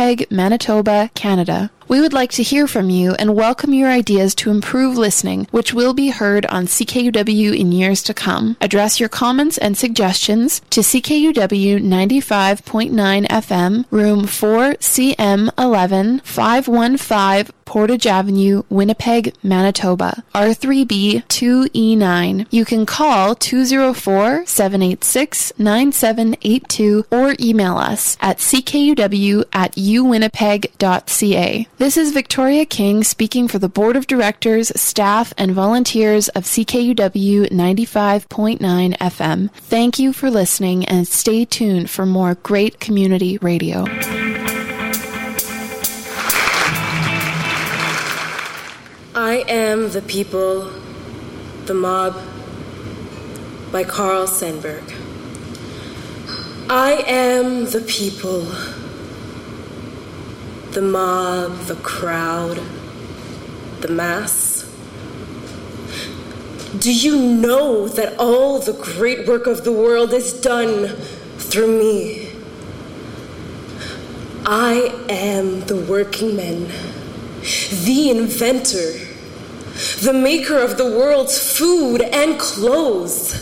Winnipeg, Manitoba, Canada. We would like to hear from you and welcome your ideas to improve listening, which will be heard on CKUW in years to come. Address your comments and suggestions to CKUW 95.9 FM, room 4CM11, 515 Portage Avenue, Winnipeg, Manitoba, R3B 2E9. You can call 204-786-9782 or email us at ckuw@uwinnipeg.ca. This is Victoria King speaking for the Board of Directors, staff, and volunteers of CKUW 95.9 FM. Thank you for listening and stay tuned for more great community radio. I Am the People, The Mob by Carl Sandburg. I am the people, the mob, the crowd, the mass. Do you know that all the great work of the world is done through me? I am the working man, the inventor, the maker of the world's food and clothes.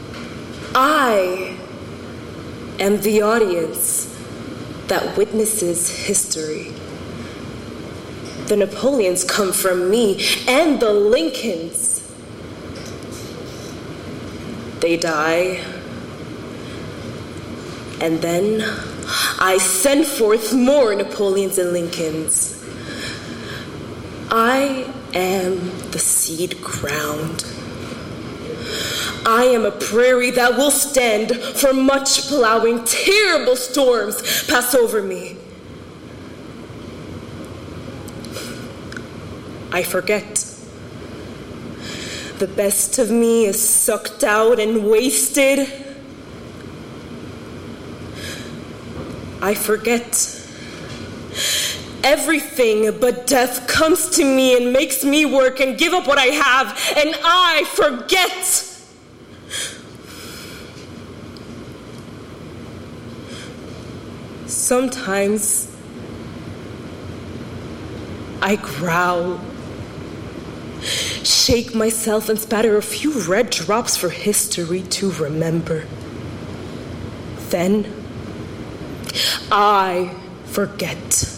I am the audience that witnesses history. The Napoleons come from me, and the Lincolns. They die, and then I send forth more Napoleons and Lincolns. I am the seed ground. I am a prairie that will stand for much plowing. Terrible storms pass over me. I forget. The best of me is sucked out and wasted. I forget. Everything but death comes to me and makes me work and give up what I have, and I forget. Sometimes I growl, shake myself and spatter a few red drops for history to remember. Then I forget.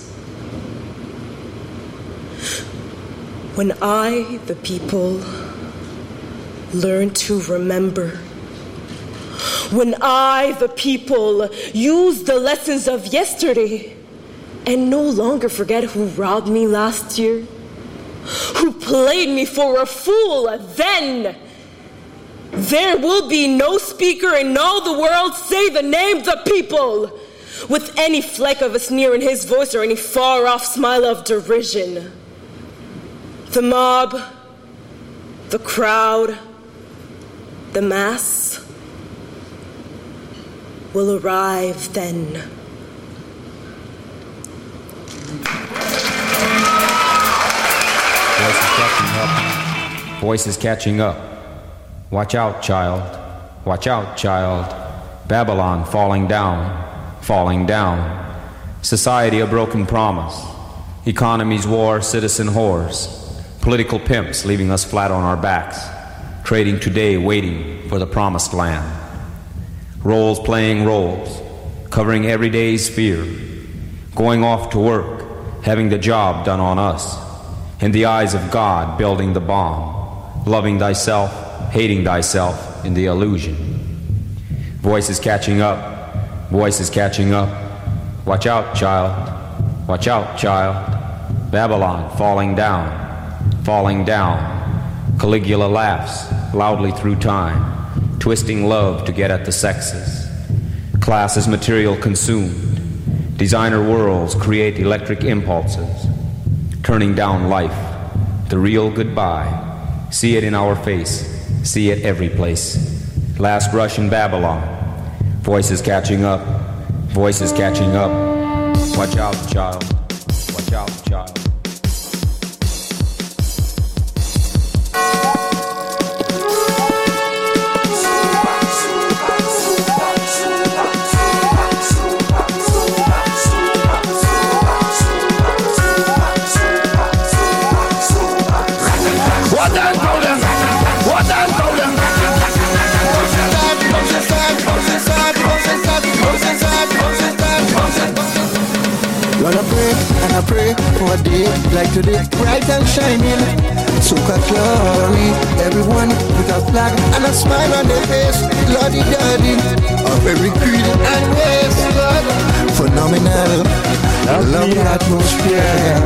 When I, the people, learn to remember. When I, the people, use the lessons of yesterday and no longer forget who robbed me last year, who played me for a fool, then there will be no speaker in all the world say the name the people with any fleck of a sneer in his voice or any far-off smile of derision. The mob, the crowd, the mass will arrive then. Voices catching up. Watch out, child. Watch out, child. Babylon falling down, falling down. Society a broken promise. Economies war, citizen whores. Political pimps leaving us flat on our backs. Trading today, waiting for the promised land. Roles playing roles, covering every day's fear. Going off to work, having the job done on us. In the eyes of God, building the bomb. Loving thyself, hating thyself in the illusion. Voices catching up, voices catching up. Watch out, child. Watch out, child. Babylon falling down, falling down. Caligula laughs loudly through time, twisting love to get at the sexes. Class is material consumed. Designer worlds create electric impulses, turning down life, the real goodbye. See it in our face, see it every place. Last rush in Babylon. Voices catching up, voices catching up. Watch out, child. Watch out, child. Lord, I pray and I pray for a day like today, bright and shining. Soca glory, everyone with a flag and a smile on their face. Lordy daddy, of every creed and race, Lord. Phenomenal, lovely atmosphere.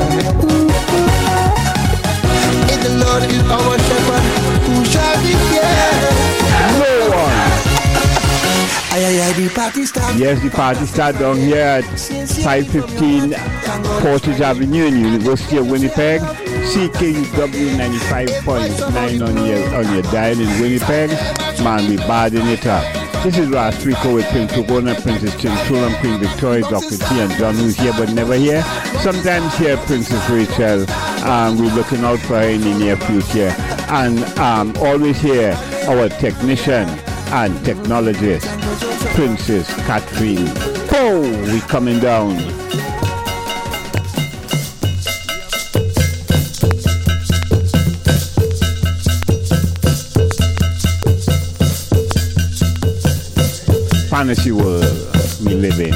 In the Lord is our shepherd, who shall be feared? No one. The party start. Yes, the party start down here at 515 Portage Avenue in University of Winnipeg. CKUW 95.9 on your dial in Winnipeg. Man, we badding it up. This is Ras Rico with Prince Ogona, Princess Chinchulam, Queen Victoria, Dr. T, and John, who's here but never here. Sometimes here, Princess Rachel. We're looking out for her in the near future. And always here, our technician and technologist, Princess Catherine. Oh, we coming down. Fantasy world we live in.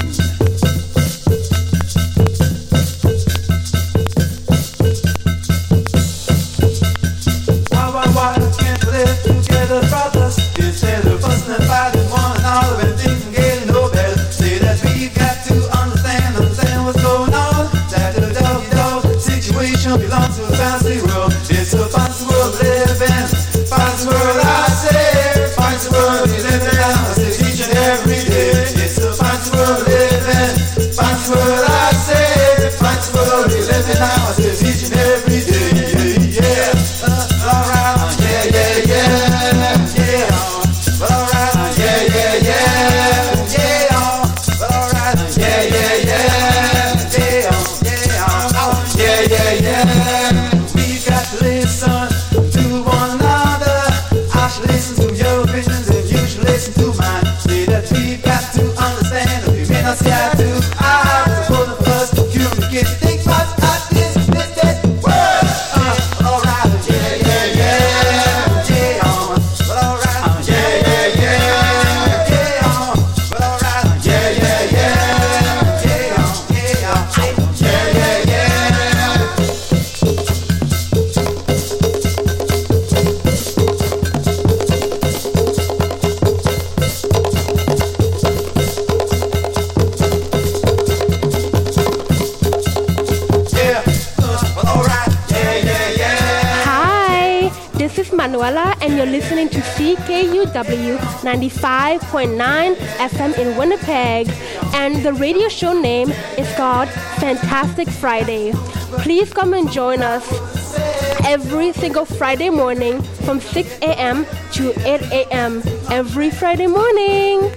CKUW 95.9 FM in Winnipeg, and the radio show name is called Fantastic Friday. Please come and join us every single Friday morning from 6 a.m. to 8 a.m. every Friday morning.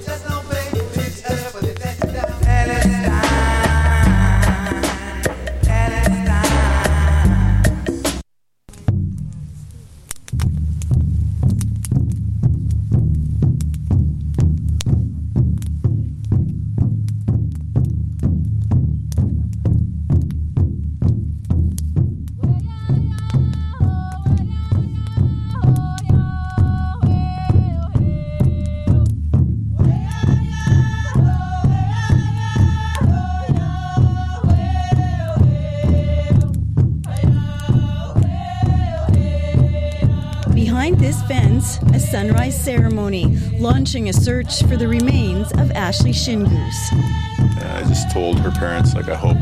Sunrise ceremony, launching a search for the remains of Ashley Shingoose. I just told her parents, I hope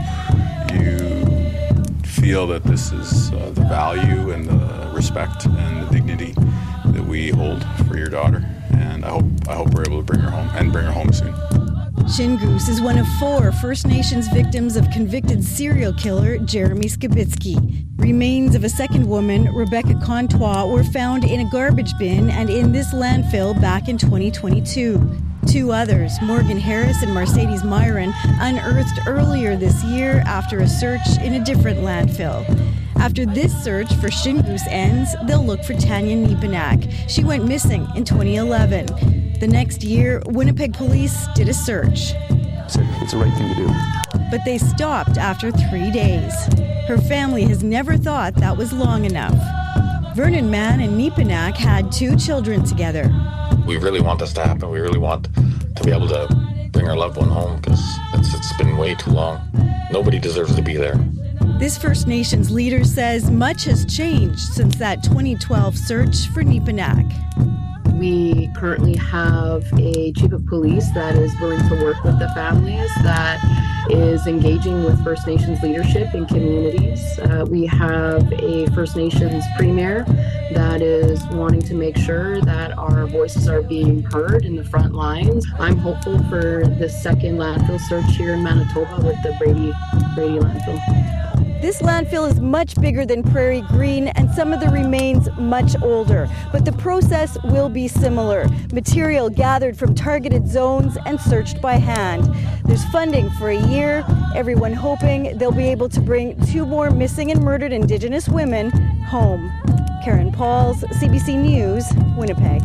you feel that this is the value and the respect and the dignity that we hold for your daughter. And I hope we're able to bring her home soon. Shingoose is one of 4 First Nations victims of convicted serial killer Jeremy Skibitsky. Remains of a second woman, Rebecca Contois, were found in a garbage bin and in this landfill back in 2022. 2 others, Morgan Harris and Mercedes Myron, unearthed earlier this year after a search in a different landfill. After this search for Shingoose ends, they'll look for Tanya Nepanak. She went missing in 2011. The next year, Winnipeg police did a search. It's the right thing to do. But they stopped after 3 days. Her family has never thought that was long enough. Vernon Mann and Nepanak had 2 children together. We really want this to happen. We really want to be able to bring our loved one home because it's been way too long. Nobody deserves to be there. This First Nations leader says much has changed since that 2012 search for Neepanak. We currently have a chief of police that is willing to work with the families, that is engaging with First Nations leadership in communities. We have a First Nations premier that is wanting to make sure that our voices are being heard in the front lines. I'm hopeful for the second landfill search here in Manitoba with the Brady landfill. This landfill is much bigger than Prairie Green and some of the remains much older, but the process will be similar. Material gathered from targeted zones and searched by hand. There's funding for a year, everyone hoping they'll be able to bring 2 more missing and murdered Indigenous women home. Karen Pauls, CBC News, Winnipeg.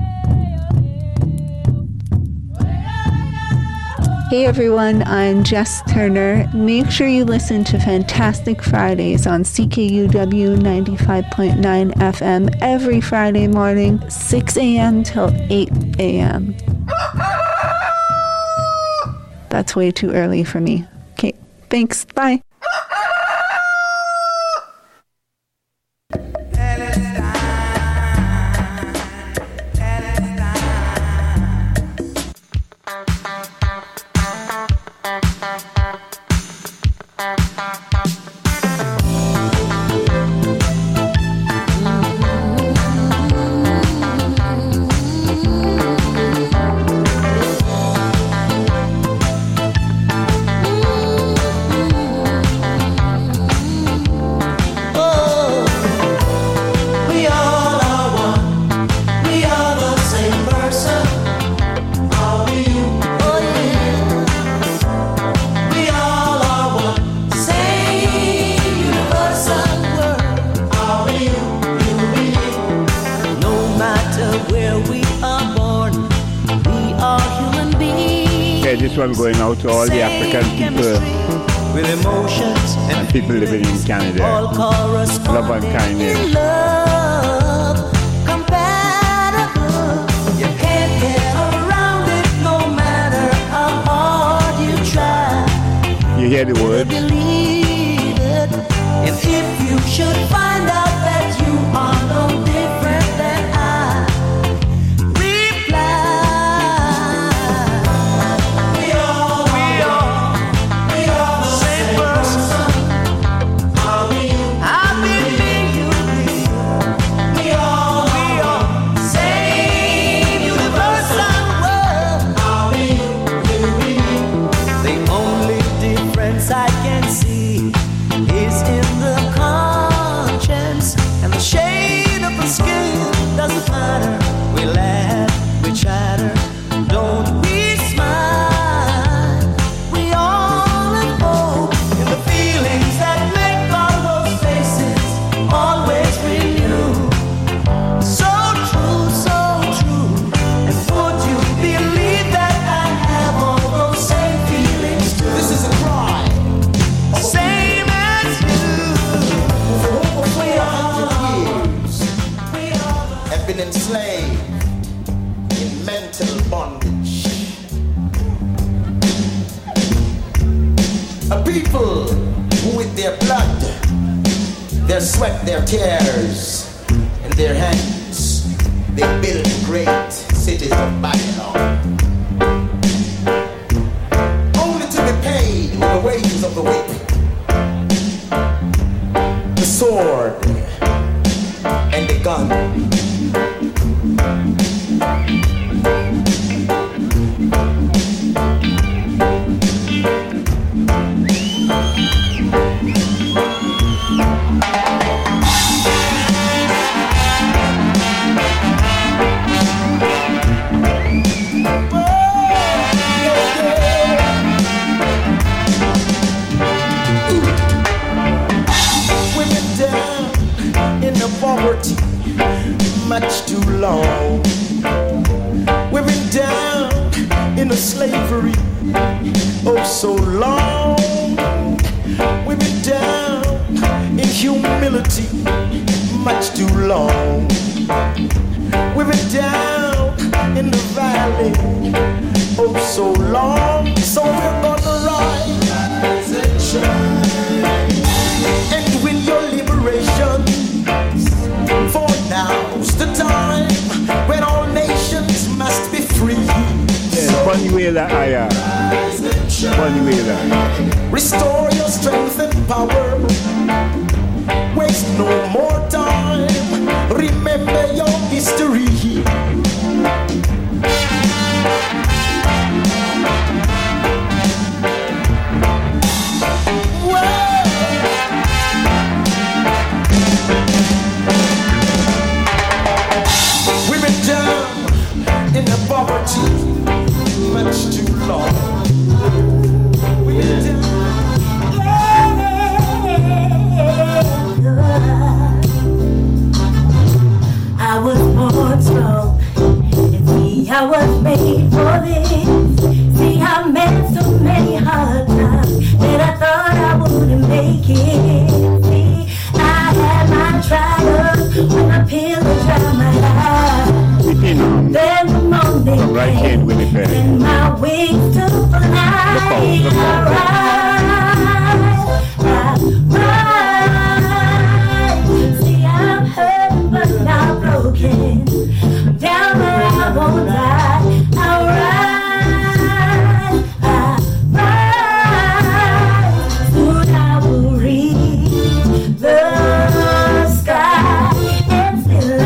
Hey everyone, I'm Jess Turner. Make sure you listen to Fantastic Fridays on CKUW 95.9 FM every Friday morning, 6 a.m. till 8 a.m. That's way too early for me. Okay, thanks, bye. This one going out to all the African people and people living in Canada. Love and kindness. You can't get around it no matter how hard you try. You hear the words? Believe it. And if you should find out that you are no different than I, I can see is in the conscience and the shade of the skin. Doesn't matter. We laugh, we chatter, don't we smile? We all have hope in the feelings that make all those faces always renew. So true, so true. And would you believe that I have all those same feelings too? This is a cry. Same as you. For years have been enslaved in mental bondage. A people who with their blood, their sweat, their tears, and their hands, they built great cities of Babylon. Only to be paid with the wages of the whip, the sword, and the gun. Poverty, much too long. We've been down in a slavery, oh so long. We've been down in humility, much too long. We've been down in the valley, oh so long. So we're gonna rise and Wheeler, Bunny Wheeler. Restore your strength and power. Waste no more time. Remember your history. We've been down in the poverty much too long. We've been down. I was born strong, and see, I was made for this. See, I met so many hard times that I thought I wouldn't make it. See, I had my trials when my pillows dry my eyes. Then the morning right here in Winnipeg. and my wings to fly. Look out. I rise. See, I'm hurt but not broken. Down where I won't die. I rise. Soon I will reach the sky, and still I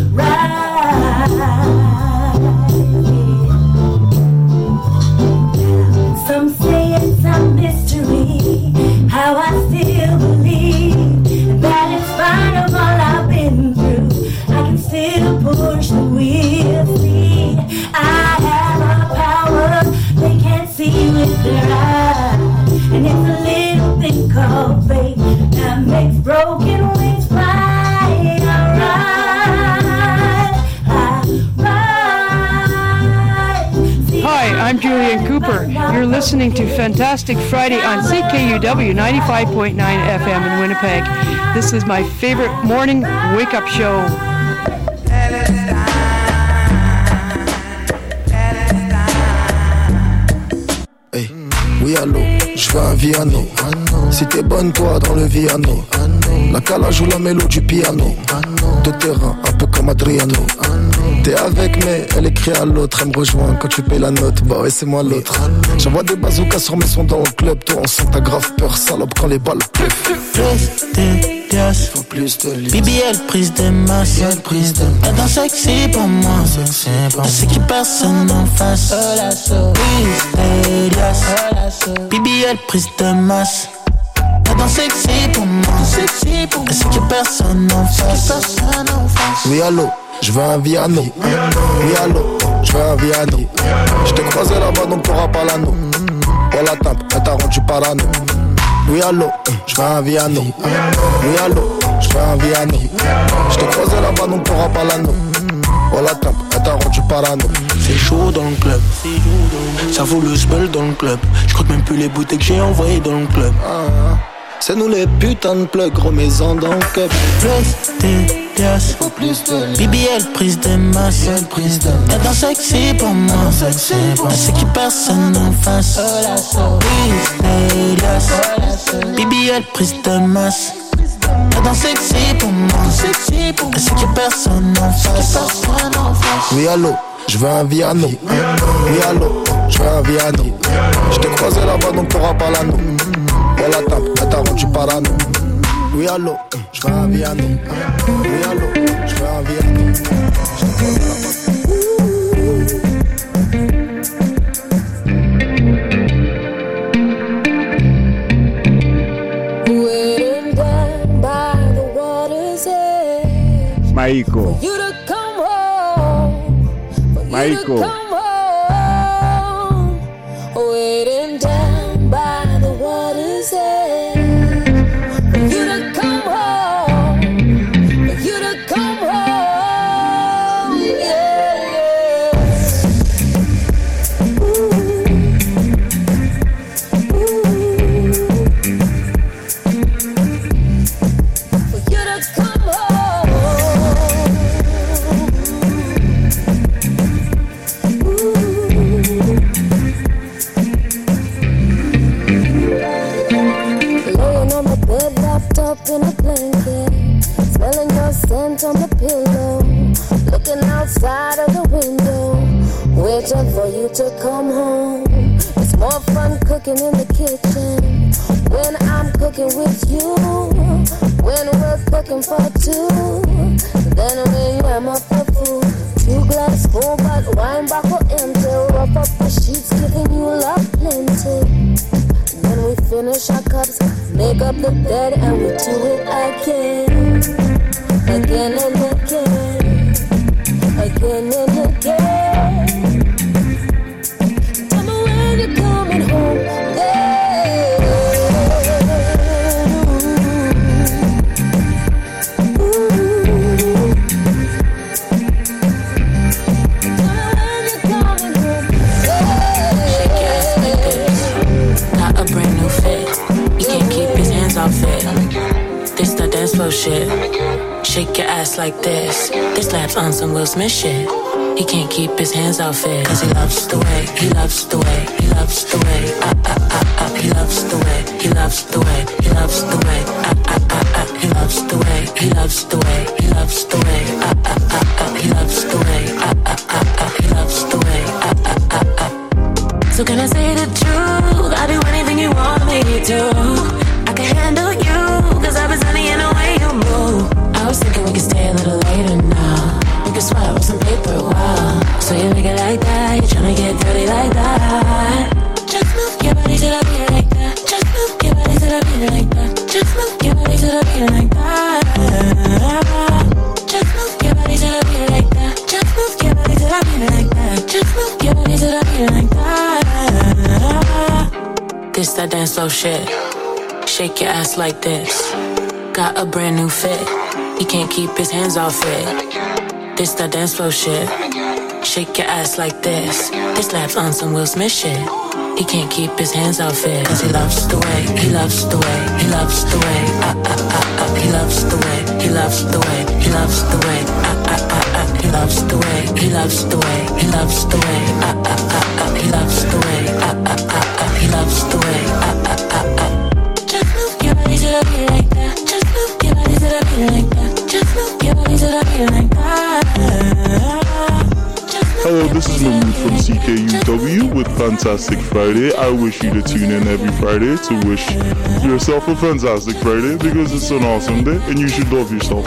rise. Some say it's a mystery how I still believe that in spite of all I've been through, I can still push the wheel. See, I have a power they can't see with their eyes, and it's a little thing called faith that makes broken wings fly. I rise. See, Hi, I'm Julian Cooper. You're listening to Fantastic Friday on CKUW 95.9 FM in Winnipeg. This is my favorite morning wake-up show. Hey, oui allô, je veux un Viano. Si t'es bonne toi dans le Viano, la calage ou la mélo du piano. De terrain, un peu comme Adriano. T'es avec mais elle écrit à l'autre. Elle me rejoint quand tu payes la note. Bah ouais c'est moi l'autre. J'envoie des bazookas sur mes sons dans le club. Toi on sent ta grave peur salope quand les balles pleuvent. Faut plus de liasses. BBL prise de masse. Elle danse sexy pour moi. Elle sait qu'il personne en face. Prise de liasses. BBL prise de masse. Elle danse sexy pour moi. Elle sait qu'il personne en face. Oui allô, je veux un Viano. Oui allô, je veux un Viano. Je t'ai croisé là-bas donc t'auras pas l'anneau. Elle la tape, elle t'a rendu parano. Oui allô, je veux un Viano. Oui allô, je veux un Viano. Je t'ai croisé là-bas donc t'auras pas l'anneau. Oh la tape, elle t'a rendu parano. C'est chaud dans le club. Ça vaut le sbel dans le club. Je crois même plus les bouteilles que j'ai envoyées dans le club. C'est nous les putains de plugs, remets-en dans le cup. Plus de liasses. BBL prise de masse. Elle danse sexy pour moi. Elle sait qu'il personne en face. Prise de liasses. BBL prise de masse. Elle danse sexy pour moi. Elle sait qu'il personne en face. Oui allô, je veux un Viano. Oui allô, je veux un Viano. Je t'ai croisé là-bas donc t'auras pas l'anneau. Elle la tape, elle t'a rendu parano. Oui allô, je veux un Viano. Oui allô, je veux un Viano. Waiting down by the water's edge. Maiko. For you to come home. For you to come home. Waiting down by the water's edge. For you to come home. For you to come home. Yeah. For you to come home. Laying on my bed, wrapped up in a blanket, smelling your scent on the pillow, looking outside of the window, waiting for you to come home. cooking in the kitchen, when I'm cooking with you, when we're cooking for two, then when you warm up the food, 2 glass full but wine bottle empty, rough up the sheets giving you love plenty. Then we finish our cups, make up the bed and we do it again, again and again, again and again. Tell me when you're coming home, This the dance floor shit. Shake your ass like this. This laps on some Will Smith shit. He can't keep his hands off it, cause he loves the way, he loves the way, he loves the way, he loves the way, he loves the way, he loves the way, he loves the way, he loves the way, he loves the way, he loves the way, he loves the way. So can I say the truth? I'll do anything you want me to. I can handle you, cause I've been sunny in the way you move. I was thinking we could stay a little later now. We could swap with some paper a while. So you make it like that, you're tryna get dirty like that. Just move your body to the beat like that. Just move your body to the beat like that. Just move your body to the beat like that. Just move your body to the beat like that. Just move your body to the beat like that. Just move your body to the beat like that. This that dance floor shit. Shake your ass like this. Got a brand new fit. He can't keep his hands off it. This that dance floor shit. Shake your ass like this. This laps on some Will Smith shit. He can't keep his hands off it, cause he loves the way, he loves the way, he loves the way, he loves the way, he loves the way, he loves the way, he loves the way, he loves the way, he loves the way, he loves the way, he loves the way. Just move your body to the beat like that. Just move your body to the beat like that. Just move your body to the beat like that. Hello, this is Mahmood from CKUW with Fantastic Friday. I wish you to tune in every Friday to wish yourself a fantastic Friday because it's an awesome day and you should love yourself.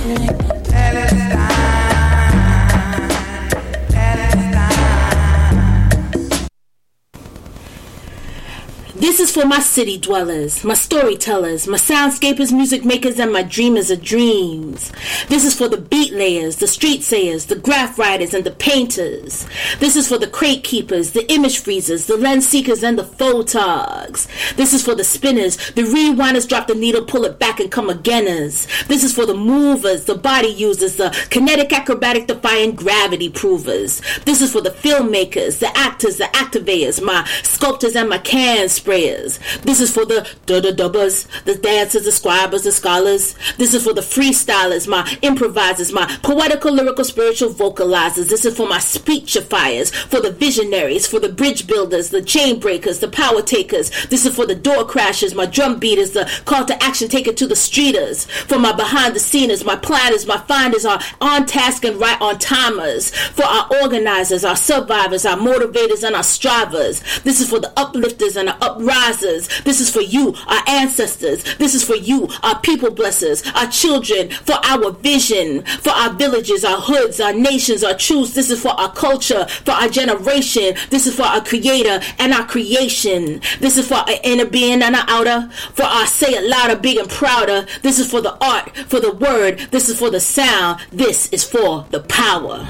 This is for my city dwellers, my storytellers, my soundscapers, music makers, and my dreamers of dreams. This is for the beat layers, the street sayers, the graph writers, and the painters. This is for the crate keepers, the image freezers, the lens seekers, and the photogs. This is for the spinners, the rewinders, drop the needle, pull it back, and come againers. This is for the movers, the body users, the kinetic acrobatic defying gravity provers. This is for the filmmakers, the actors, the activators, my sculptors, and my can sprayers. This is for the dubbers, the dancers, the scribers, the scholars. This is for the freestylers, my improvisers, my poetical, lyrical, spiritual vocalizers. This is for my speechifiers, for the visionaries, for the bridge builders, the chain breakers, the power takers. This is for the door crashers, my drum beaters, the call to action taker to the streeters. For my behind the sceners, my planners, my finders, our on task and right on timers. For our organizers, our survivors, our motivators, and our strivers. This is for the uplifters and the uprisers. This is for you, our ancestors. This is for you, our people blessers, our children, for our vision, for our villages, our hoods, our nations, our truths. This is for our culture, for our generation. This is for our creator and our creation. This is for our inner being and our outer, for our say it louder, big and prouder. This is for the art, for the word. This is for the sound. This is for the power.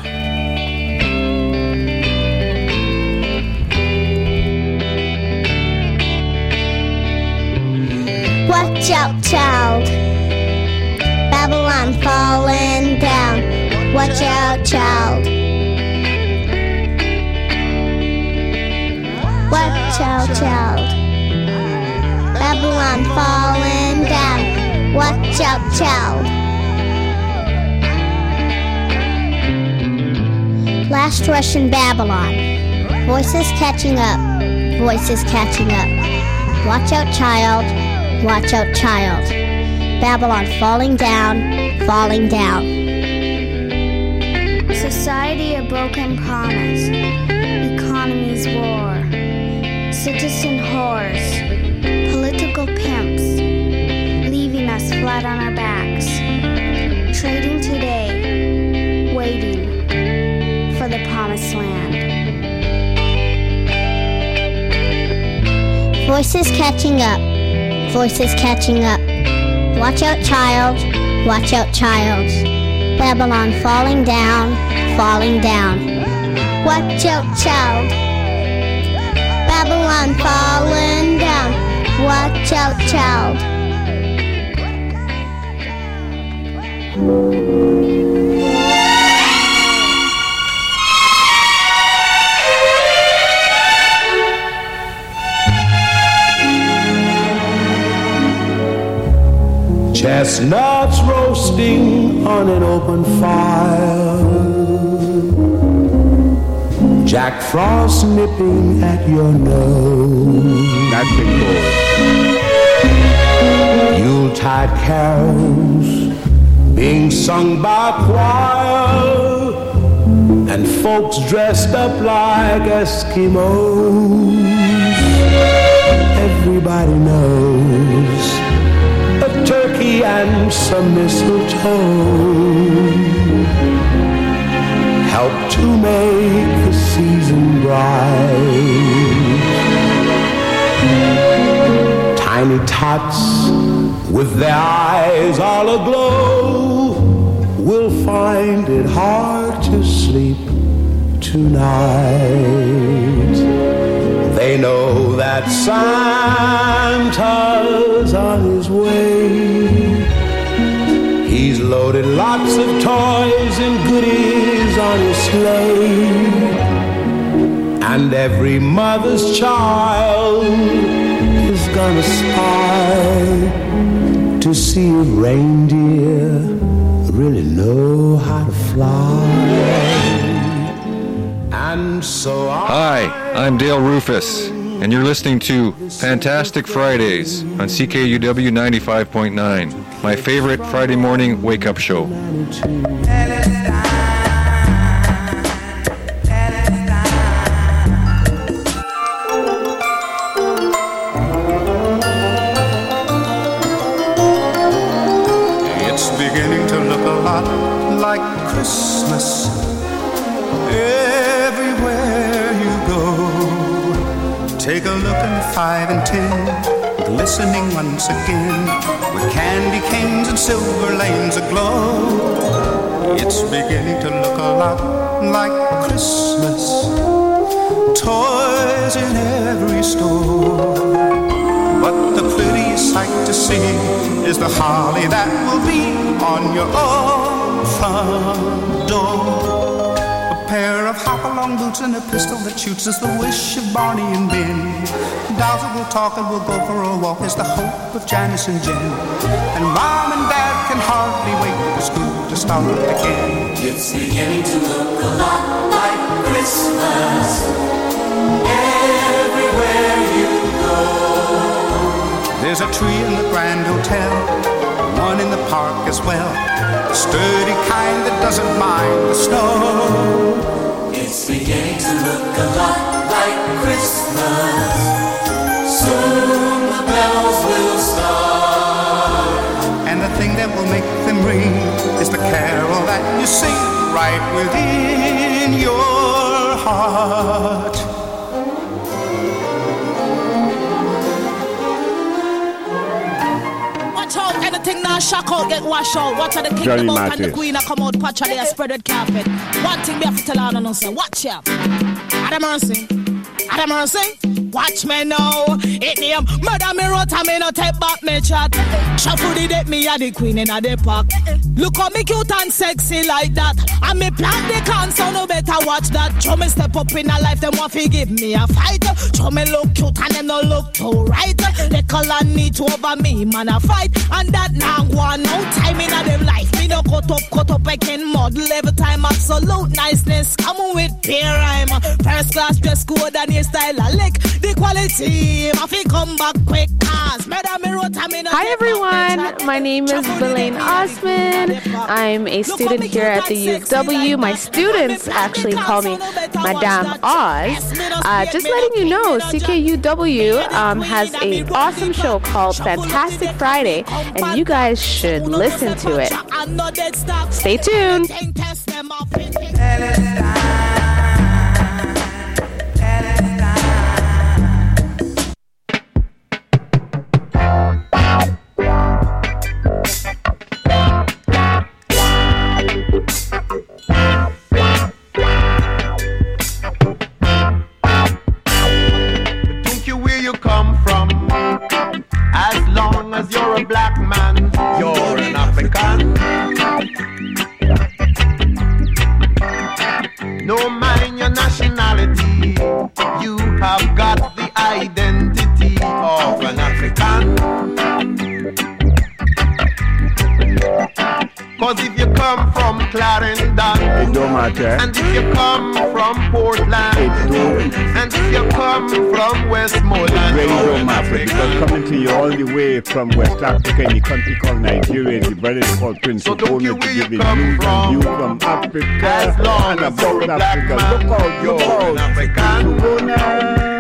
Watch out, child. Babylon falling down. Watch out, child. Watch out, child. Babylon falling down. Watch out, child. Last Russian Babylon. Voices catching up. Voices catching up. Watch out, child. Watch out, child. Babylon falling down, falling down. Society a broken promise. Economy's war. citizen whores, political pimps, leaving us flat on our backs, trading today, waiting for the promised land. Voices catching up, voices catching up. Watch out, child, watch out, child. Babylon falling down, falling down. Watch out, child. Babylon falling down. Watch out, child. Chestnuts roasting on an open fire, Jack Frost nipping at your nose. That's been cool. Yuletide carols being sung by choir, and folks dressed up like Eskimos. Everybody knows a turkey and some mistletoe help to make the season bright. Tiny tots with their eyes all aglow will find it hard to sleep tonight. They know that Santa's on his way. He's loaded lots of toys and goodies on his sleigh, and every mother's child is gonna spy to see if reindeer really know how to fly. And so Hi, I'm Dale Rufus, and you're listening to Fantastic Fridays on CKUW 95.9, my favorite Friday morning wake-up show. It's beginning to look a lot like Christmas everywhere you go. Take a look in 5 and 10, glistening once again, with candy canes and silver lanes aglow. It's beginning to look a lot like Christmas, toys in every store. But the prettiest sight to see is the holly that will be on your own front door. A pair of hop-along boots and a pistol that shoots is the wish of Barney and Ben. Dolls that will talk and will go for a walk is the hope of Janice and Jen. And Mom and Dad can hardly wait for school to start again. It's beginning to look a lot like Christmas everywhere you go. There's a tree in the Grand Hotel, one in the park as well, a sturdy kind that doesn't mind the snow. It's beginning to look a lot like Christmas. Soon the bells will start. And the thing that will make them ring is the carol that you sing right within your heart. Anything now shock out, get washed out. Watch how the king come out and the queen a come out, patch how they a spread red carpet. One thing we have to tell on us, watch ya. Adam Mercy. Adam Mercy. Watch me now. It name murder me wrote and me no take back me chat. Shuffle the deck me a the queen in a the park. Look how me cute and sexy like that. And me plant the can so no better watch that. Show me step up in a life, them want to give me a fight. Show me look cute and them no look too right. They color need to over me, man a fight. And that now one no time in a them life. Me no cut up again model every time. Absolute niceness, come with peer rhyme. First class dress code and your style a lick. The equality. Come back quick. Hi everyone, my name is Belaine Osman. I'm a student here at the U of W. My students actually call me Madame Oz. Just letting you know, CKUW has an awesome show called Fantastic Friday, and you guys should listen to it. Stay tuned. As you're a black man, you're an African. No mind your nationality, you have got the identity of an African. Cause if you come from Clarendon, it don't matter. And if you come from Portland, and if you come from Westmoreland, it really don't matter, because coming to you all the way from West Africa in a country called Nigeria, the brother is called Prince Okona to give you news from Africa as long and as you're about a black Africa. man, Look out, you're an African.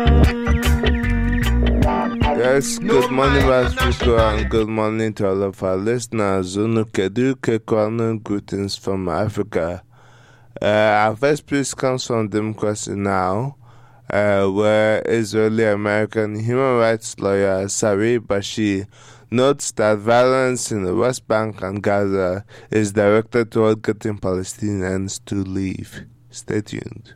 Yes, good morning, Africa, and good morning to all of our listeners. Greetings from Africa. Our first piece comes from Democracy Now!, where Israeli-American human rights lawyer Sari Bashir notes that violence in the West Bank and Gaza is directed toward getting Palestinians to leave. Stay tuned.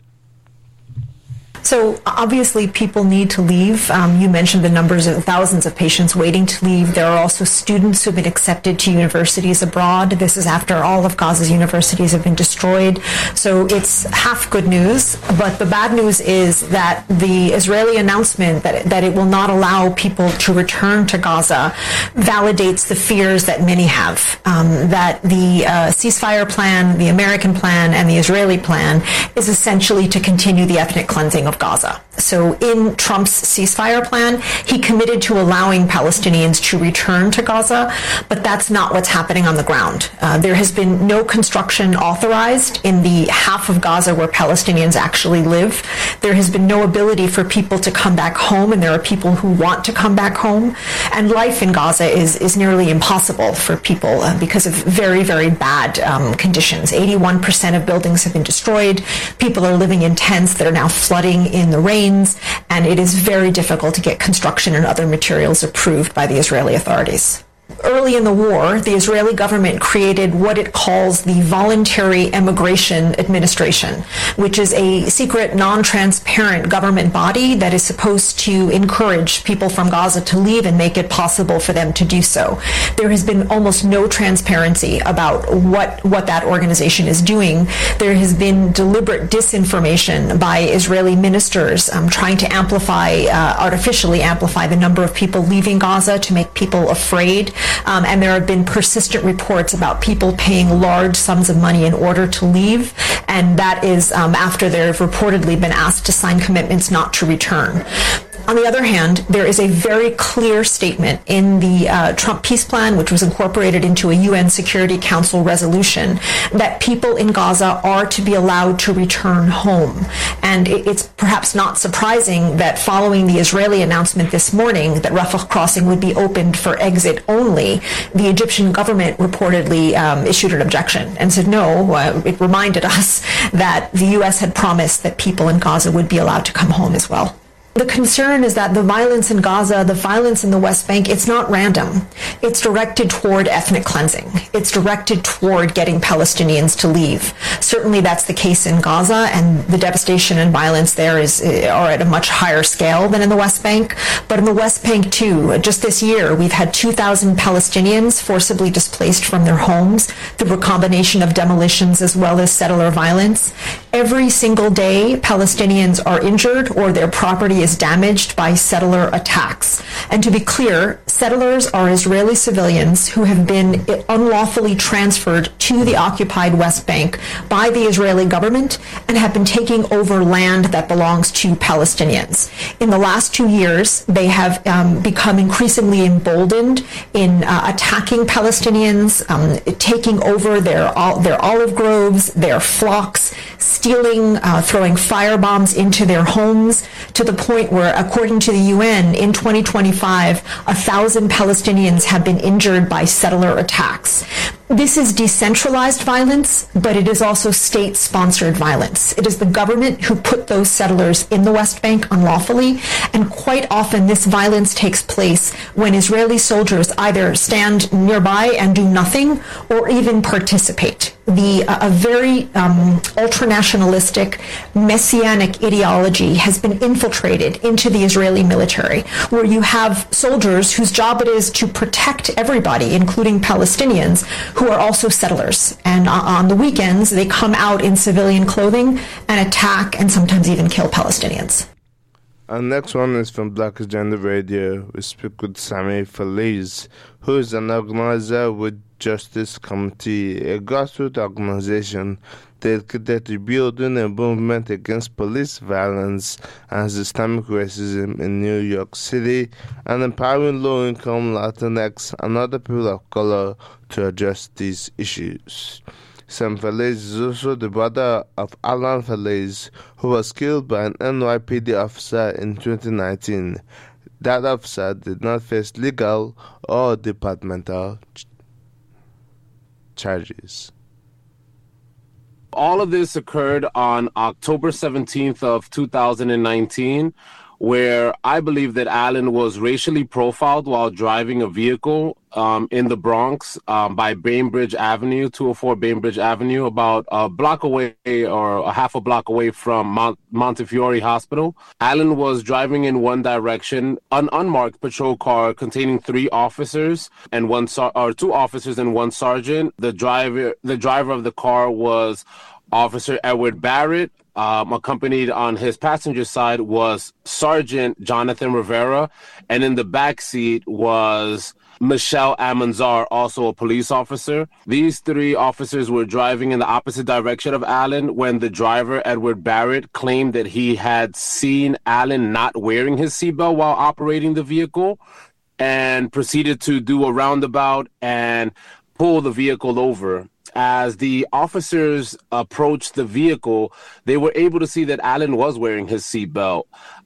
So obviously people need to leave. You mentioned the numbers of thousands of patients waiting to leave. There are also students who've been accepted to universities abroad. This is after all of Gaza's universities have been destroyed. So it's half good news, but the bad news is that the Israeli announcement that it will not allow people to return to Gaza validates the fears that many have, that the ceasefire plan, the American plan, and the Israeli plan is essentially to continue the ethnic cleansing of Gaza. So in Trump's ceasefire plan, he committed to allowing Palestinians to return to Gaza, but that's not what's happening on the ground. There has been no construction authorized in the half of Gaza where Palestinians actually live. There has been no ability for people to come back home, and there are people who want to come back home. And life in Gaza is nearly impossible for people because of very, very bad conditions. 81% of buildings have been destroyed. People are living in tents that are now flooding in the rains, and it is very difficult to get construction and other materials approved by the Israeli authorities. Early in the war, the Israeli government created what it calls the Voluntary Immigration Administration, which is a secret, non-transparent government body that is supposed to encourage people from Gaza to leave and make it possible for them to do so. There has been almost no transparency about what that organization is doing. There has been deliberate disinformation by Israeli ministers trying to artificially amplify the number of people leaving Gaza to make people afraid. And there have been persistent reports about people paying large sums of money in order to leave, and that is after they've reportedly been asked to sign commitments not to return. On the other hand, there is a very clear statement in the Trump peace plan, which was incorporated into a UN Security Council resolution, that people in Gaza are to be allowed to return home. And it's perhaps not surprising that following the Israeli announcement this morning that Rafah crossing would be opened for exit only, the Egyptian government reportedly issued an objection and said no. It reminded us that the U.S. had promised that people in Gaza would be allowed to come home as well. The concern is that the violence in Gaza, the violence in the West Bank, it's not random. It's directed toward ethnic cleansing. It's directed toward getting Palestinians to leave. Certainly that's the case in Gaza, and the devastation and violence there are at a much higher scale than in the West Bank. But in the West Bank too, just this year, we've had 2,000 Palestinians forcibly displaced from their homes through a combination of demolitions as well as settler violence. Every single day, Palestinians are injured or their property is is damaged by settler attacks. And to be clear, settlers are Israeli civilians who have been unlawfully transferred to the occupied West Bank by the Israeli government and have been taking over land that belongs to Palestinians. In the last 2 years, they have become increasingly emboldened in attacking Palestinians, taking over their olive groves, their flocks, stealing, throwing firebombs into their homes, to the point where, according to the UN, in 2025, 1,000 Palestinians have been injured by settler attacks. This is decentralized violence, but it is also state-sponsored violence. It is the government who put those settlers in the West Bank unlawfully, and quite often this violence takes place when Israeli soldiers either stand nearby and do nothing or even participate. A very ultranationalistic, messianic ideology has been infiltrated into the Israeli military, where you have soldiers whose job it is to protect everybody, including Palestinians, who are also settlers. And on the weekends, they come out in civilian clothing and attack and sometimes even kill Palestinians. Our next one is from Black Agenda Radio. We speak with Sami Feliz, who is an organizer with Justice Committee, a grassroots organization dedicated to building a movement against police violence and systemic racism in New York City and empowering low-income Latinx and other people of color to address these issues. Sam Feliz is also the brother of Alan Feliz, who was killed by an NYPD officer in 2019. That officer did not face legal or departmental charges. All of this occurred on October 17th of 2019, where I believe that Alan was racially profiled while driving a vehicle in the Bronx by Bainbridge Avenue, 204 Bainbridge Avenue, about a block away or a half a block away from Montefiore Hospital. Alan was driving in one direction, an unmarked patrol car containing 3 officers and 2 officers and 1 sergeant. The driver of the car was Officer Edward Barrett. Accompanied on his passenger side was Sergeant Jonathan Rivera, and in the back seat was Michelle Amanzar, also a police officer. These 3 officers were driving in the opposite direction of Alan when the driver, Edward Barrett, claimed that he had seen Alan not wearing his seatbelt while operating the vehicle and proceeded to do a roundabout and pull the vehicle over. As the officers approached the vehicle, they were able to see that Alan was wearing his seatbelt.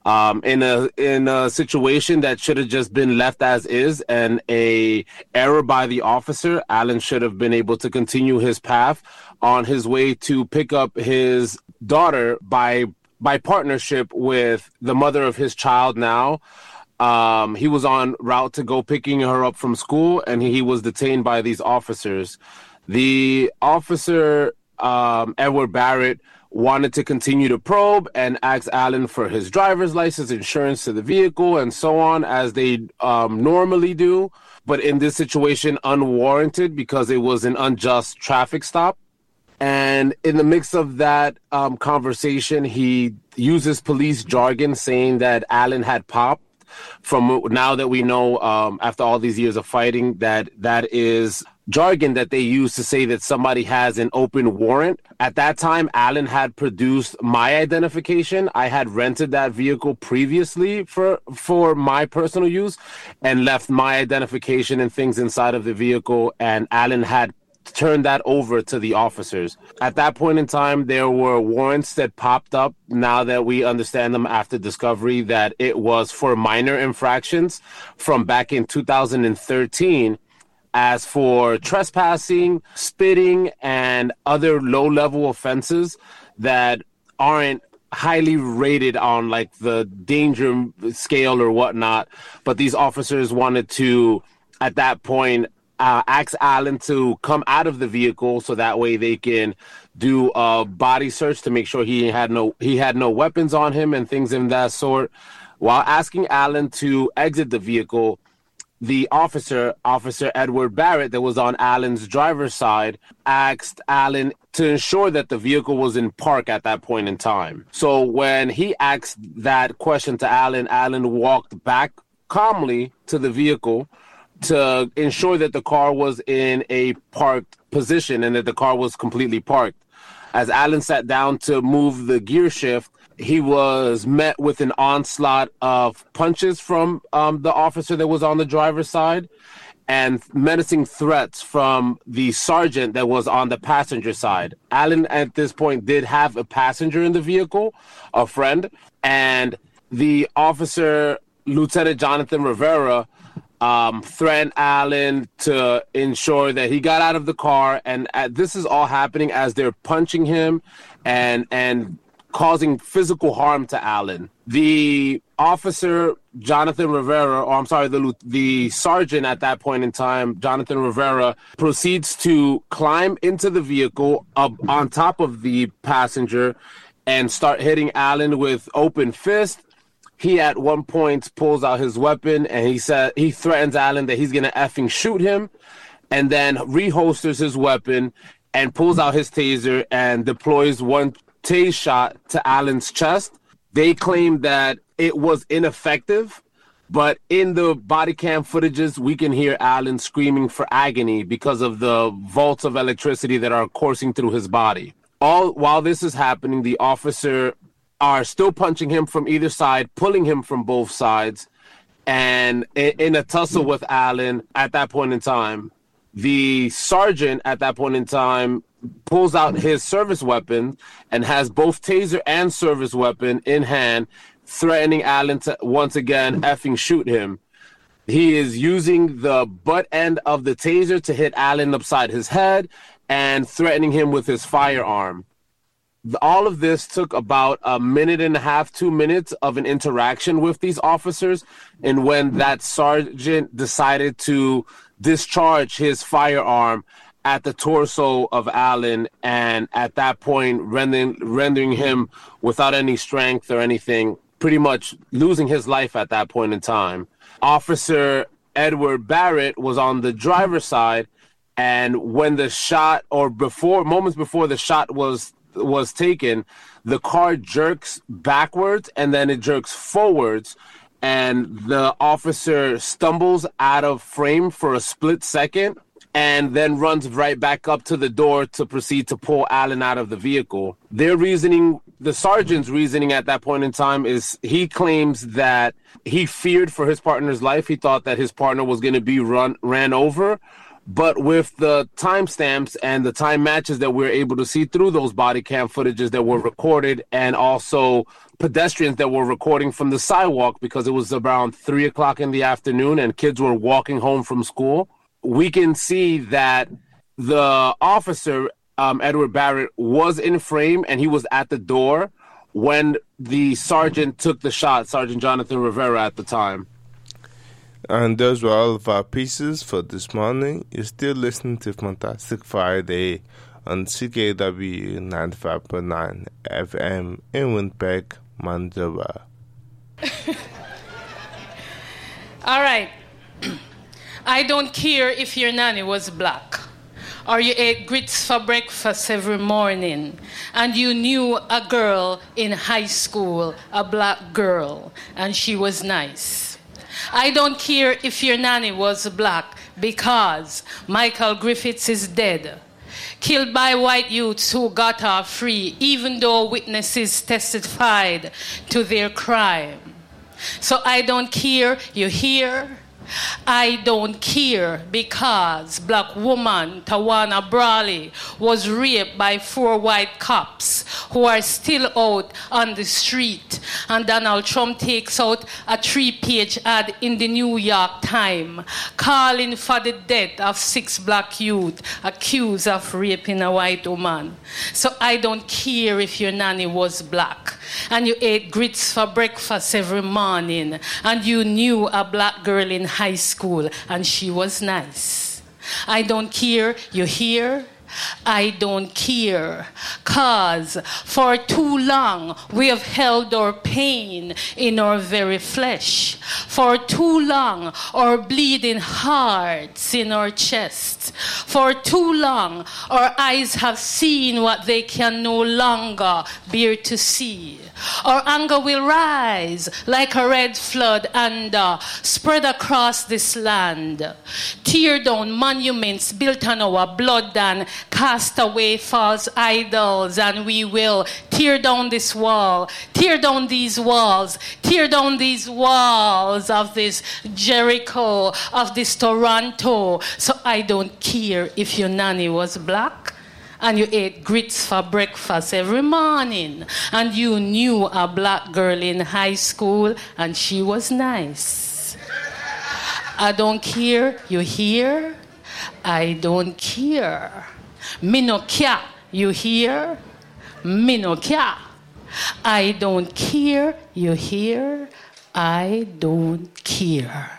In a situation that should have just been left as is and a error by the officer, Alan should have been able to continue his path on his way to pick up his daughter by partnership with the mother of his child now. He was en route to go picking her up from school, and he was detained by these officers. The officer, Edward Barrett, wanted to continue to probe and ask Alan for his driver's license, insurance to the vehicle, and so on, as they normally do. But in this situation, unwarranted because it was an unjust traffic stop. And in the mix of that conversation, he uses police jargon saying that Alan had popped. From now that we know, after all these years of fighting, that is jargon that they use to say that somebody has an open warrant. At that time, Alan had produced my identification. I had rented that vehicle previously for my personal use and left my identification and things inside of the vehicle, and Alan had turned that over to the officers. At that point in time, there were warrants that popped up, now that we understand them after discovery, that it was for minor infractions from back in 2013. As for trespassing, spitting, and other low-level offenses that aren't highly rated on like the danger scale or whatnot, but these officers wanted to, at that point, ask Alan to come out of the vehicle so that way they can do a body search to make sure he had no weapons on him and things of that sort. While asking Alan to exit the vehicle, the officer Edward Barrett, that was on Allen's driver's side, asked Allen to ensure that the vehicle was in park at that point in time. So when he asked that question to Allen, Allen walked back calmly to the vehicle to ensure that the car was in a parked position and that the car was completely parked. As Allen sat down to move the gear shift, he was met with an onslaught of punches from the officer that was on the driver's side and menacing threats from the sergeant that was on the passenger side. Allen, at this point, did have a passenger in the vehicle, a friend, and the officer, Lieutenant Jonathan Rivera, threatened Allen to ensure that he got out of the car. And this is all happening as they're punching him and causing physical harm to Allen. The officer, Jonathan Rivera, the sergeant at that point in time, Jonathan Rivera, proceeds to climb into the vehicle up on top of the passenger and start hitting Allen with open fist. He at one point pulls out his weapon and he threatens Allen that he's going to effing shoot him, and then reholsters his weapon and pulls out his taser and deploys one tase shot to Allen's chest. They claim that it was ineffective, but in the body cam footages, we can hear Allen screaming for agony because of the volts of electricity that are coursing through his body. All while this is happening, the officer are still punching him from either side, pulling him from both sides, and in a tussle with Allen at that point in time. The sergeant at that point in time pulls out his service weapon and has both taser and service weapon in hand, threatening Allen to once again effing shoot him. He is using the butt end of the taser to hit Allen upside his head and threatening him with his firearm. All of this took about a minute and a half, 2 minutes of an interaction with these officers. And when that sergeant decided to discharge his firearm at the torso of Allen, and at that point rendering him without any strength or anything, pretty much losing his life at that point in time. Officer Edward Barrett was on the driver's side, and when the shot, or moments before the shot was taken, the car jerks backwards and then it jerks forwards, and the officer stumbles out of frame for a split second and then runs right back up to the door to proceed to pull Allen out of the vehicle. The sergeant's reasoning at that point in time is he claims that he feared for his partner's life. He thought that his partner was going to be ran over. But with the timestamps and the time matches that we're able to see through those body cam footages that were recorded, and also pedestrians that were recording from the sidewalk, because it was around 3:00 in the afternoon and kids were walking home from school, we can see that the officer, Edward Barrett, was in frame and he was at the door when the sergeant took the shot, Sergeant Jonathan Rivera at the time. And those were all of our pieces for this morning. You're still listening to Fantastic Friday on CKW 95.9 FM in Winnipeg, Manitoba. All right. I don't care if your nanny was black, or you ate grits for breakfast every morning, and you knew a girl in high school, a black girl, and she was nice. I don't care if your nanny was black, because Michael Griffiths is dead, killed by white youths who got off free, even though witnesses testified to their crime. So I don't care, you hear? I don't care, because black woman Tawana Brawley was raped by 4 white cops who are still out on the street, and Donald Trump takes out a 3-page ad in the New York Times calling for the death of 6 black youth accused of raping a white woman. So I don't care if your nanny was black and you ate grits for breakfast every morning and you knew a black girl in high school and she was nice. I don't care, you hear? I don't care, 'cause for too long we have held our pain in our very flesh. For too long our bleeding hearts in our chest. For too long our eyes have seen what they can no longer bear to see. Our anger will rise like a red flood and spread across this land. Tear down monuments built on our blood and cast away false idols, and we will tear down this wall, tear down these walls, tear down these walls of this Jericho, of this Toronto. So I don't care if your nanny was black and you ate grits for breakfast every morning, and you knew a black girl in high school and she was nice. I don't care, you hear? I don't care. Me no care, you hear? Me no care. I don't care, you hear? I don't care.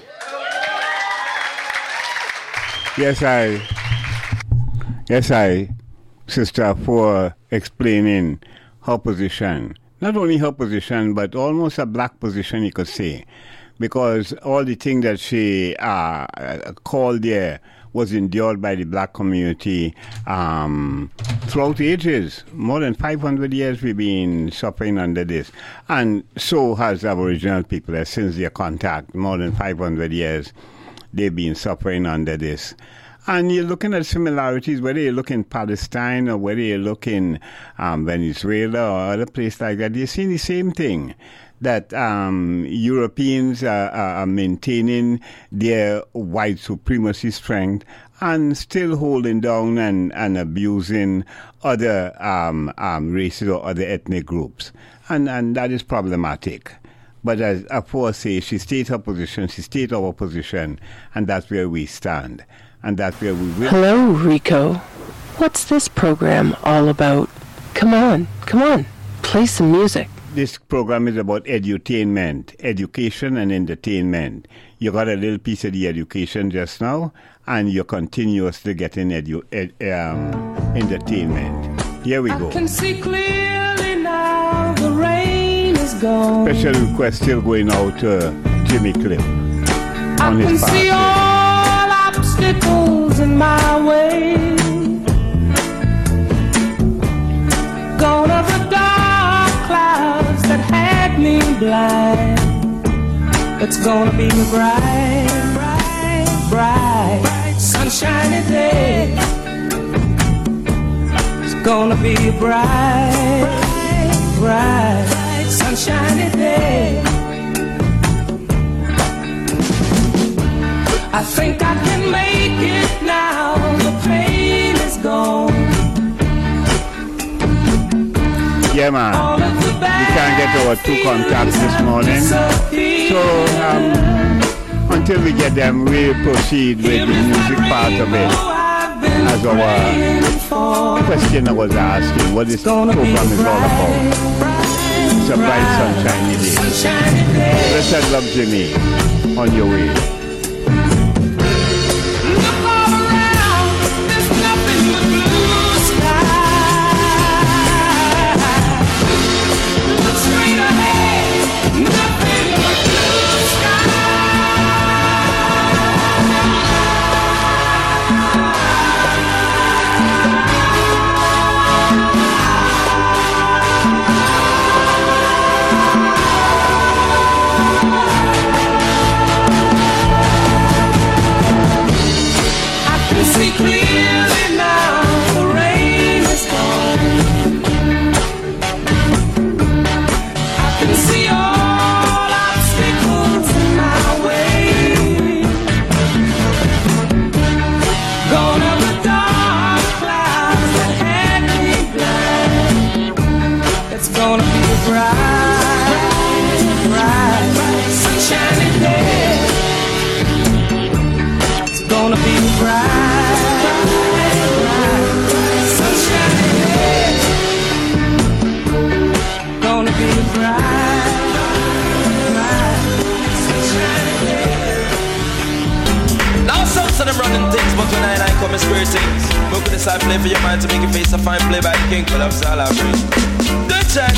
Yes, I, sister, for explaining her position. Not only her position, but almost a black position, you could say. Because all the things that she called there was endured by the black community throughout ages. More than 500 years we've been suffering under this. And so has Aboriginal people since their contact. More than 500 years they've been suffering under this. And you're looking at similarities, whether you look in Palestine or whether you look in Venezuela or other places like that, you're seeing the same thing, that Europeans are maintaining their white supremacy strength and still holding down and abusing other races or other ethnic groups. And that is problematic. But as Afua says, she stated her position, she stated our position, and that's where we stand. And that's where we will. Hello, Rico. What's this program all about? Come on, play some music. This program is about edutainment, education and entertainment. You got a little piece of the education just now, and you're continuously getting entertainment. Here we go. I can see clearly now the rain is gone. Special request still going out to Jimmy Cliff on his I can see all obstacles in my way. Gone are the dark clouds that had me blind. It's gonna be a bright, sunshiny day. It's gonna be a bright, sunshiny day. I think I can make it now. The pain is gone. Yeah, man. We can't get our 2 contacts this morning. So, until we get them, we'll proceed with the music part of it. As our question I was asking, what this program is all about. It's a bright, sunshiny day. Blessed love, Jimmy, on your way. with this I play for your mind to make your face a fine play by the king. Collapse all I bring. Good check.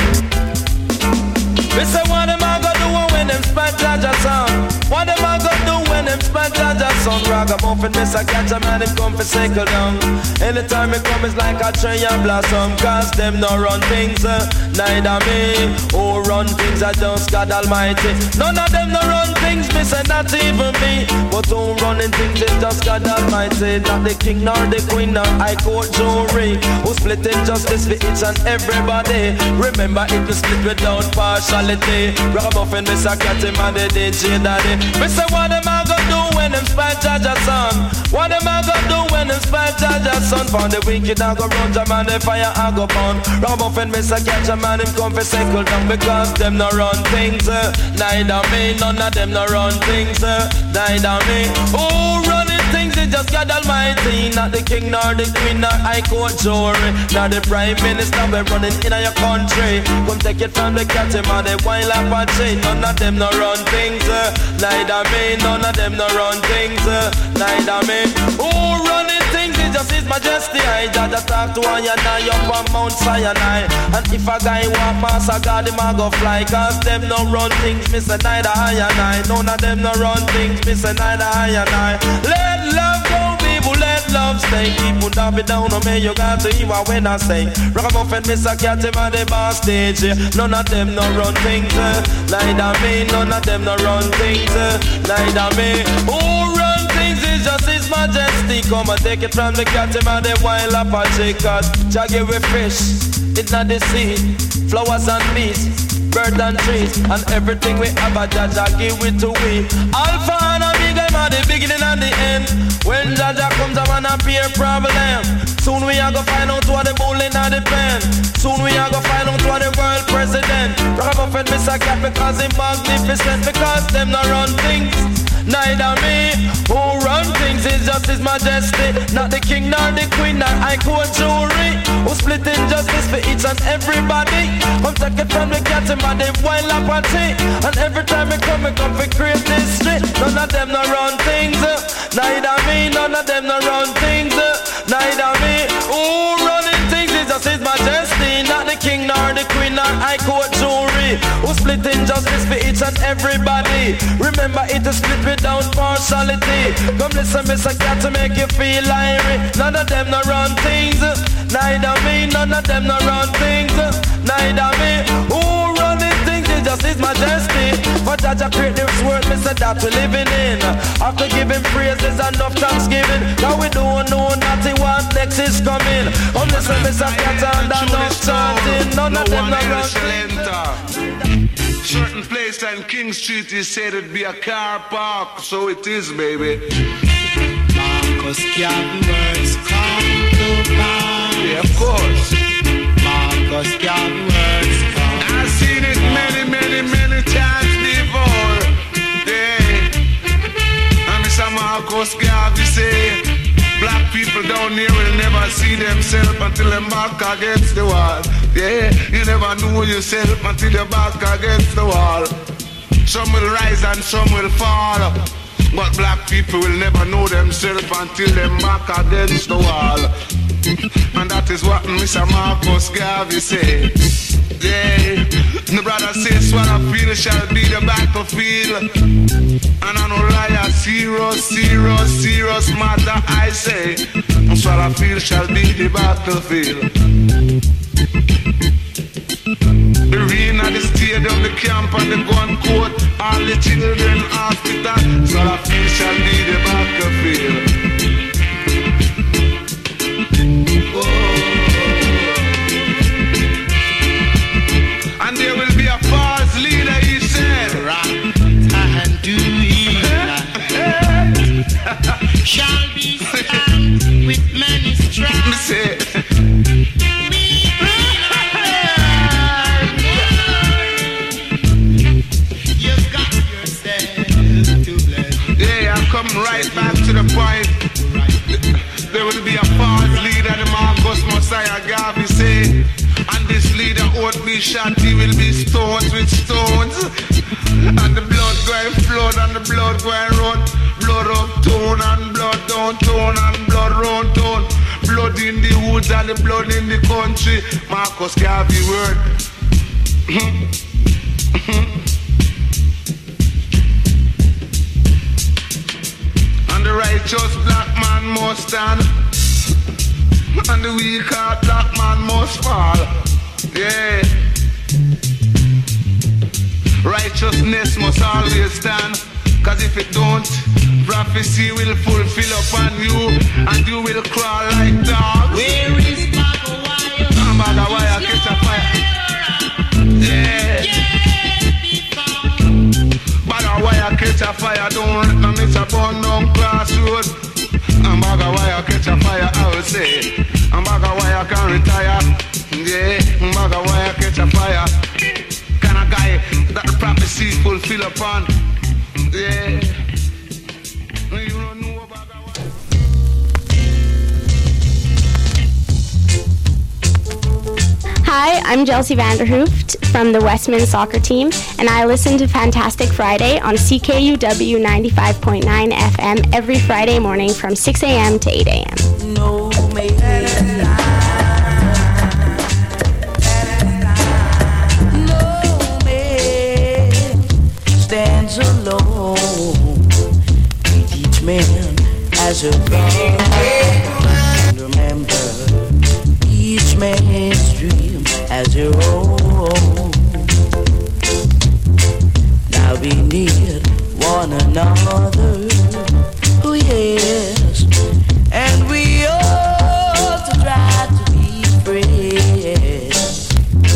We say what am I gonna do when them spat Jaja sound? What am I gonna do when them spat Jaja sound? Ragamuffin, miss I catch a man, him come for cycle down. Anytime it come, it's like a tree and blossom. Cause them no run things, neither me. Who run things, I just God Almighty. None of them no run things, me say not even me. But who running things, it's just God Almighty. Not the king nor the queen nor high court jury. Who splitting justice for each and everybody. Remember it was split without partiality. Ragamuffin, miss I catch him and the DJ daddy. Me say what am I gonna do when them spy Jaja son? What am I gonna do when them spy Jaja son? For the wicked I go run jam and the fire I go burn. Ragamuffin, miss I catch a man, him come for cycle down. Because them no run things, neither me. None of them no run things, neither me. Who running things, it just God Almighty. Not the king nor the queen nor high court jury. Nor the prime minister we running in your country. Come take it from the cat him and the wild Apache. None of them no run things, neither me. None of them no run things, neither me. Who running things, it just His Majesty. I just talk to one and I up on Mount Sinai. And if a guy walk past a God, him a go fly. Cause them no run things, me say neither I and I. None of them no run things, me say neither I and I. Let love go, people, let love stay. People don't be down on me, you got to hear when I say. Ragamuffin, miss a cat him on the bar stage. None of them no run things, neither me. None of them no run things, neither me. Who run things is just His Majesty. Come and take it from the cat him on the wild Apache. Cause Jah give we fish, it's not the sea. Flowers and beasts, birds and trees, and everything we have a Jah give it to we. Alpha and Omega, man, the beginning and the end. When Jah comes, a man appear problem. Soon we are gonna find out what the bullying and the pen. Soon we are gonna find out what the world president. Ragamuffin, miss a cat because he magnificent. Because them no run things, neither me. Who run things is just His Majesty. Not the king nor the queen nor high court jury. Who split injustice for each and everybody. Come take it from the cat and the wild Apache. And every time we come for create history. None of them no run things, neither me. None of them no run things, neither me. Who running things is just His Majesty. Not the king nor the queen nor high court jury. Who split injustice for each and everybody. Remember it is split without partiality. Come listen, Mr. Cat, to make you feel irate. None of them no run things, neither me. None of them no run things, neither me. Who running things is just His Majesty. But Jah create this world, me say that we living in. After giving praises, enough thanksgiving. Now we don't know nothing what next is coming. Come listen, Mr. Cat, and enough chanting. None of them no run things. Certain place on King Street, he said it'd be a car park, so it is, baby. Marcus Garvey words come to pass. Yeah, of course. Marcus Garvey words come. I've seen it many times before. Yeah. And Mr. Marcus Garvey say, black people down here will never see themselves until they're back against the wall. Yeah, you never know yourself until you're back against the wall. Some will rise and some will fall. But black people will never know themselves until they're back against the wall. And that is what Mr. Marcus Garvey said. Yeah, the brother says what I feel shall be the battlefield. And I know liar, serious matter I say. That's what I feel shall be the battlefield. The arena, the stadium, the camp and the gun court. All the children after that. That's what I feel shall be the battlefield. And there will be a false leader, he said. Rock and do shall be stamped with many stripes. You got yourself to bless. Yeah, I come right back to the point. There will be a false leader, the Marcus Messiah Garvey say. And this leader won't be shot, he will be stoned with stones. And the blood going flood and the blood going run. Blood up tone and blood down tone and blood round tone. blood in the woods and the blood in the country. Marcus Garvey word. And the righteous black man must stand, and the weak heart black man must fall. Yeah. Righteousness must always stand, cause if it don't, prophecy will fulfill upon you, and you will crawl like dogs. Where is Bagawire? Bagawire catch a fire. Yeah. Bagawire catch a fire, don't let me miss a burn down crossroad. And Bagawire catch a fire, I will say. And Bagawire can retire. Yeah, Bagawire catch a fire. Kind of guy that prophecy fulfill upon. Yeah. You don't know about Hi, I'm Chelsea Vanderhooft from the Westman soccer team, and I listen to Fantastic Friday on CKUW 95.9 FM every Friday morning from 6 a.m. to 8 a.m. No, stands alone. Each man has a God. And remember, each man's dream has their own. Now we need one another. Oh yes, and we ought to try to be friends.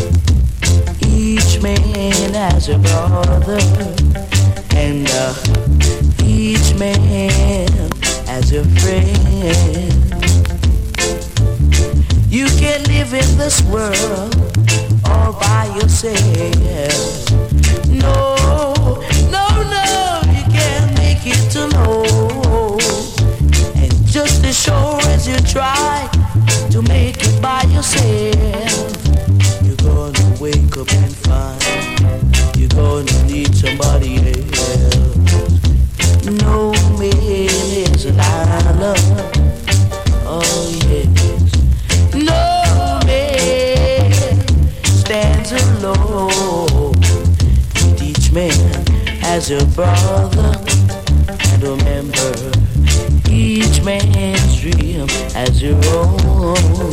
Each man has a brother, and each man has a friend. You can't live in this world all by yourself. No, no, no, you can't make it alone. And just as sure as you try to make it by yourself, you're gonna wake up and find you're gonna need somebody else. No man is an island. Oh yes. No man stands alone. Each man has a brother. And remember, each man's dream has your own.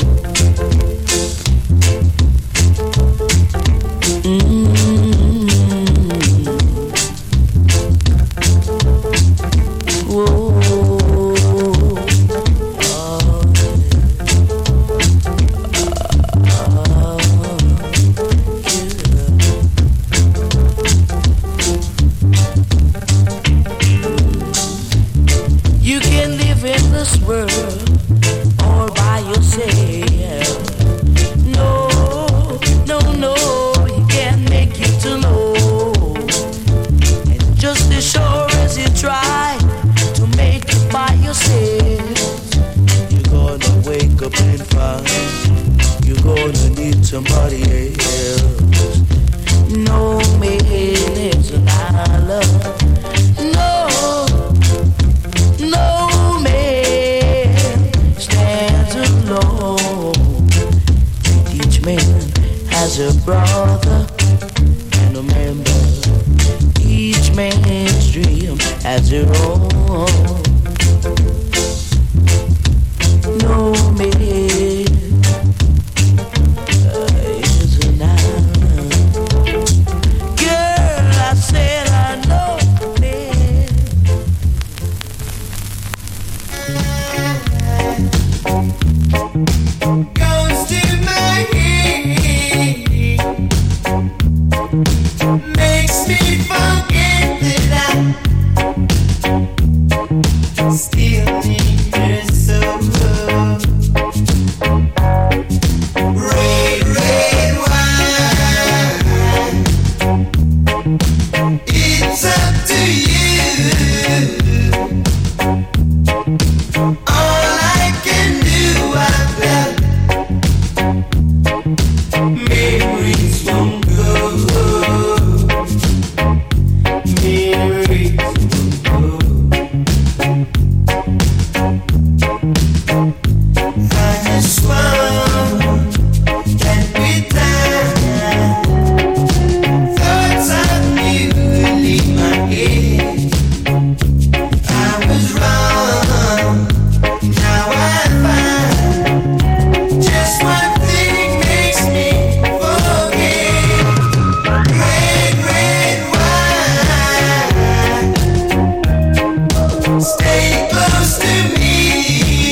You can live in this world all by yourself. No, no, no, you can't make it alone. And just as sure as you try to make it by yourself, you're gonna wake up and find you're gonna need somebody else. No man is an island. No, no man stands alone. Each man has a brother. And remember, each man's dream has their own. No man is an island. Girl, I said I know man.